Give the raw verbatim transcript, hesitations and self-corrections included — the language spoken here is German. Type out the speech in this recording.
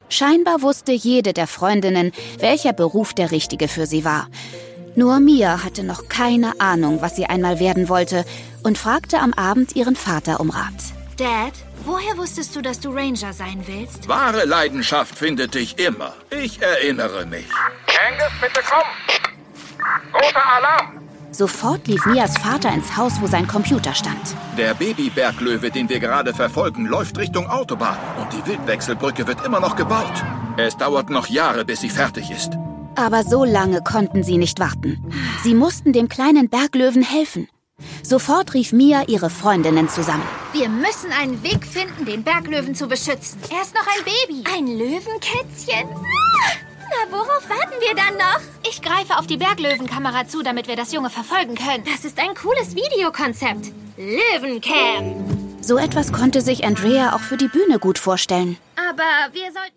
Scheinbar wusste jede der Freundinnen, welcher Beruf der richtige für sie war. Nur Mia hatte noch keine Ahnung, was sie einmal werden wollte und fragte am Abend ihren Vater um Rat. Dad, woher wusstest du, dass du Ranger sein willst? Wahre Leidenschaft findet dich immer. Ich erinnere mich. Angus, bitte komm! Großer Alarm! Sofort lief Mias Vater ins Haus, wo sein Computer stand. Der Babyberglöwe, den wir gerade verfolgen, läuft Richtung Autobahn. Und die Wildwechselbrücke wird immer noch gebaut. Es dauert noch Jahre, bis sie fertig ist. Aber so lange konnten sie nicht warten. Sie mussten dem kleinen Berglöwen helfen. Sofort rief Mia ihre Freundinnen zusammen. Wir müssen einen Weg finden, den Berglöwen zu beschützen. Er ist noch ein Baby. Ein Löwenkätzchen? Na, worauf warten wir dann noch? Ich greife auf die Berglöwenkamera zu, damit wir das Junge verfolgen können. Das ist ein cooles Videokonzept. Löwencam. So etwas konnte sich Andrea auch für die Bühne gut vorstellen. Aber wir sollten...